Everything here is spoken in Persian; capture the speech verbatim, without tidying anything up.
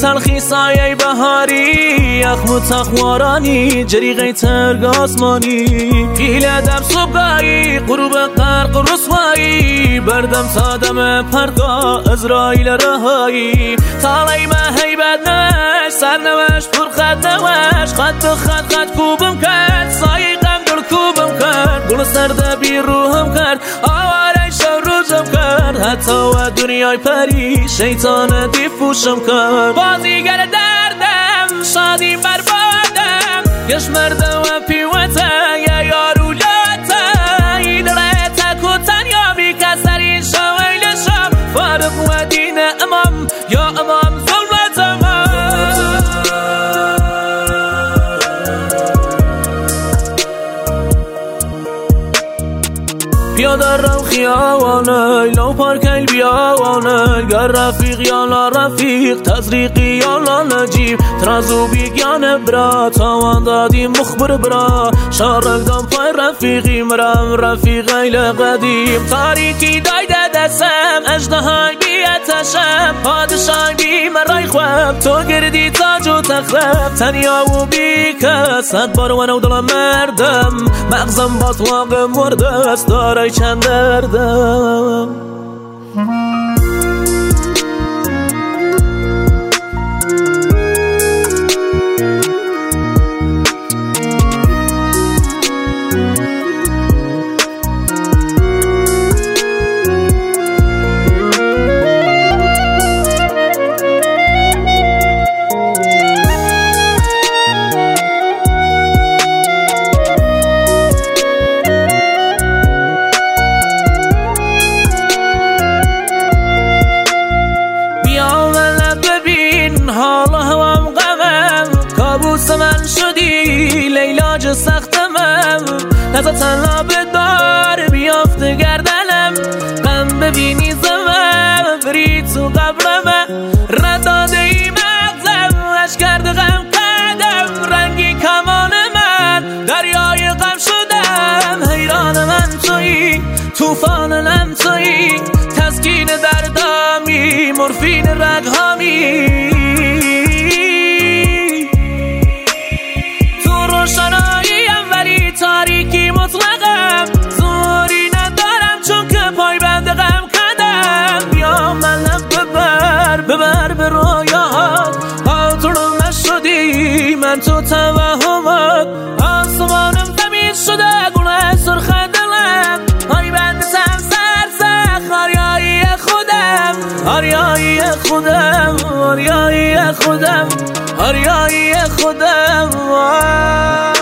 تلخی سایه بهاری یخم و تخوارانی جریغه ترگ آسمانی پیل دم صبحایی غروب غرق رسوایی بردم سادم پرگاه ازرائیل رهایی تالی ما هیبت نوش سرنوش پر خط نوش خط به خط خط کوبم کرد سایه غم دل کوبم کرد گل سرده بی روحم کرد آواره شب روزم کرد حتی و دنیای پری شیطان دیفوشم کرد بازیگر دردم شادی بربادم یش مرده و پیوته یا یارو لاته ایدره تک و تنیا بی کسری شویلشم فارق و دین امام یا امام ظلمت امام پیاده رو خیابانه لو پارکیل بیابانه گر رفیق یا لا رفیق تزریقی یا لا نجیب ترازو بیگانه برا تاوان دادی مخبر برا شارک دم پای رفیقی مرم رفیق ایل قدیم تاریکی دایده دستم اجدهای بیتشم پادشای بی مرای خواب تو گردی تاج و تخرب تنیا و بی کس صد بار و نو دلم مردم مغزم باطلاق مرده است داره چند دردم حالا هوام غمم کابوس من شدی لیلاج سختمم نزا تنها به دار بیافته گردنم غم ببینی زمم بری تو قبرم رد داده ای مغزم اش کرده غم قدم رنگی کمان من دریای غم شدم حیران من تویی توفان نم تویی تسکین دردامی مورفین رگهامی روشناییم ولی تاریکی مطلقم زوری ندارم چون که پای بند غم کردم بیا منم ببر ببر به رویات آتونم نشدی من تو توهمات آسمانم زمین شده گونه سرخ دلم پای بند سم سر سخ آریایی خودم آریایی خودم آریایی خودم آریایی خودم